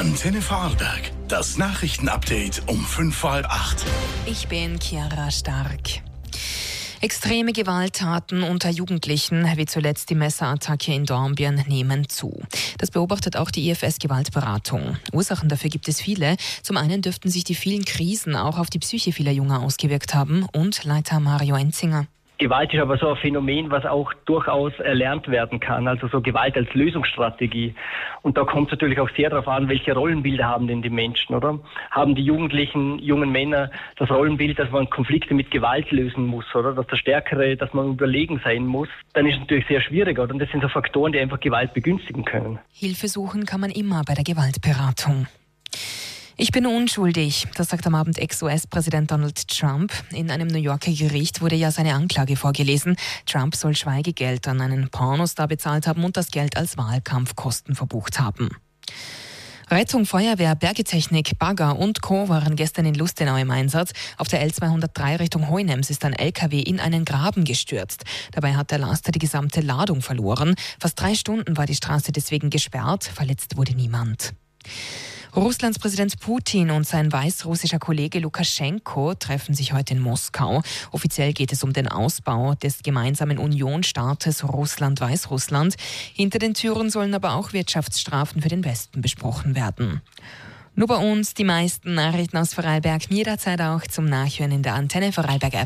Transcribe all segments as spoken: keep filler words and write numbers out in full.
Antenne Vorarlberg. Das Nachrichtenupdate um fünf vor halb acht. Ich bin Chiara Stark. Extreme Gewalttaten unter Jugendlichen, wie zuletzt die Messerattacke in Dornbirn, nehmen zu. Das beobachtet auch die I F S-Gewaltberatung. Ursachen dafür gibt es viele. Zum einen dürften sich die vielen Krisen auch auf die Psyche vieler Junger ausgewirkt haben. Und Leiter Mario Enzinger. Gewalt ist aber so ein Phänomen, was auch durchaus erlernt werden kann, also so Gewalt als Lösungsstrategie. Und da kommt es natürlich auch sehr darauf an, welche Rollenbilder haben denn die Menschen, oder? Haben die Jugendlichen, jungen Männer das Rollenbild, dass man Konflikte mit Gewalt lösen muss, oder? Dass der Stärkere, dass man überlegen sein muss, dann ist es natürlich sehr schwierig, oder? Und das sind so Faktoren, die einfach Gewalt begünstigen können. Hilfe suchen kann man immer bei der Gewaltberatung. Ich bin unschuldig, das sagt am Abend Ex-U S-Präsident Donald Trump. In einem New Yorker Gericht wurde ja seine Anklage vorgelesen. Trump soll Schweigegeld an einen Pornostar bezahlt haben und das Geld als Wahlkampfkosten verbucht haben. Rettung, Feuerwehr, Bergetechnik, Bagger und Co. waren gestern in Lustenau im Einsatz. Auf der L zweihundertdrei Richtung Heunems ist ein L K W in einen Graben gestürzt. Dabei hat der Laster die gesamte Ladung verloren. Fast drei Stunden war die Straße deswegen gesperrt. Verletzt wurde niemand. Russlands Präsident Putin und sein weißrussischer Kollege Lukaschenko treffen sich heute in Moskau. Offiziell geht es um den Ausbau des gemeinsamen Unionsstaates Russland-Weißrussland. Hinter den Türen sollen aber auch Wirtschaftsstrafen für den Westen besprochen werden. Nur bei uns die meisten Nachrichten aus Vorarlberg, jederzeit auch zum Nachhören in der Antenne Vorarlberg-App.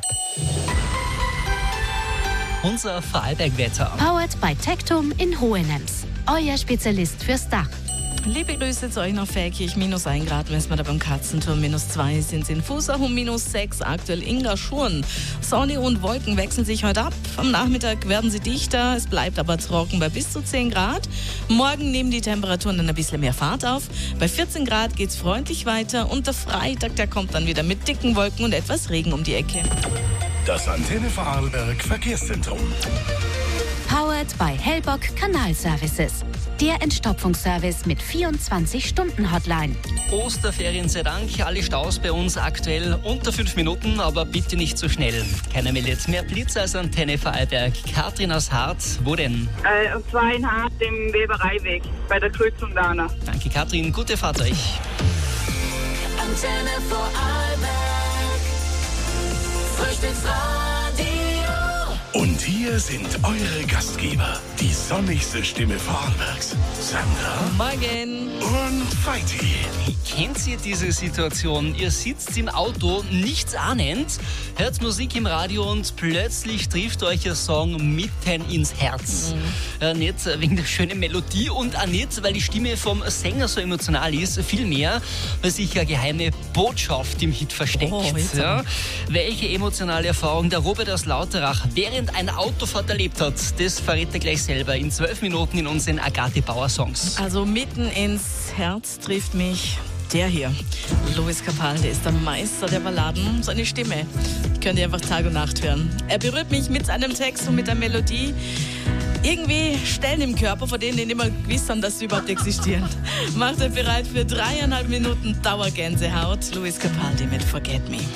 Unser Vorarlberg-Wetter. Powered by Tectum in Hohenems. Euer Spezialist fürs Dach. Liebe Grüße zu euch nach Feldkirch, minus ein Grad messen wir da beim Katzenturm, minus zwei sind es in Fußach und minus sechs aktuell in Garschurn. Sonne und Wolken wechseln sich heute ab. Am Nachmittag werden sie dichter, es bleibt aber trocken bei bis zu zehn Grad. Morgen nehmen die Temperaturen dann ein bisschen mehr Fahrt auf. Bei vierzehn Grad geht es freundlich weiter und der Freitag, der kommt dann wieder mit dicken Wolken und etwas Regen um die Ecke. Das Antenne Vorarlberg Verkehrszentrum. Powered by Hellbock Kanalservices. Der Entstopfungsservice mit vierundzwanzig Stunden Hotline. Osterferien sei Dank, alle Staus bei uns aktuell unter fünf Minuten, aber bitte nicht zu schnell. Keiner meldet mehr Blitz als Antenne Vorarlberg. Katrin aus Harz, wo denn? Äh, und zwar in Harz, im Webereiweg, bei der Kreuzung Dana. Danke Katrin, gute Fahrt euch. Antenne Vorarlberg, Frühstücksradio. Und hier sind eure Gastgeber, die sonnigste Stimme Vorarlbergs, Sandra Morgen und Feiti. Kennt ihr diese Situation? Ihr sitzt im Auto, nichts ahnend, hört Musik im Radio und plötzlich trifft euch ein Song mitten ins Herz. Mhm. Äh, nicht wegen der schönen Melodie und auch nicht, weil die Stimme vom Sänger so emotional ist, vielmehr, weil sich eine geheime Botschaft im Hit versteckt. Oh, ja. Welche emotionale Erfahrung der Robert aus Lauterach während eine Autofahrt erlebt hat, das verrät er gleich selber in zwölf Minuten in unseren Agathe Bauer Songs. Also mitten ins Herz trifft mich der hier. Luis Capaldi ist der Meister der Balladen. Seine Stimme könnt ihr einfach Tag und Nacht hören. Er berührt mich mit seinem Text und mit der Melodie. Irgendwie Stellen im Körper, von denen ich nicht mal gewusst haben, dass sie überhaupt existieren. Macht euch bereit für dreieinhalb Minuten Dauergänsehaut. Luis Capaldi mit Forget Me.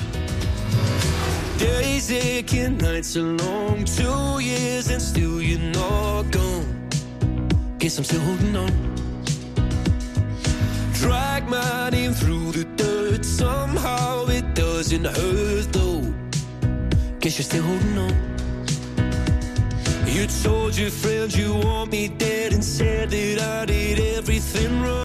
Days aching, nights are long, two years and still you're not gone. Guess I'm still holding on. Drag my name through the dirt, somehow it doesn't hurt though. Guess you're still holding on. You told your friends you want me dead and said that I did everything wrong.